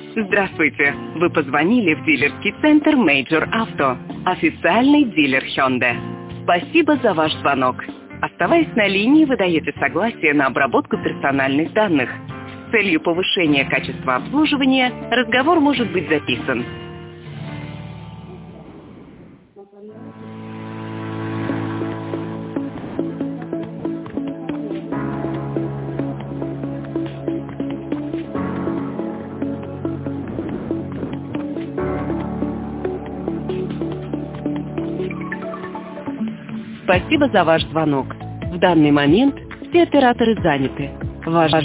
Здравствуйте! Вы позвонили в дилерский центр Major Auto, официальный дилер Hyundai. Спасибо за ваш звонок. Оставаясь на линии, вы даете согласие на обработку персональных данных. С целью повышения качества обслуживания разговор может быть записан. Спасибо за ваш звонок. В данный момент все операторы заняты. Ваш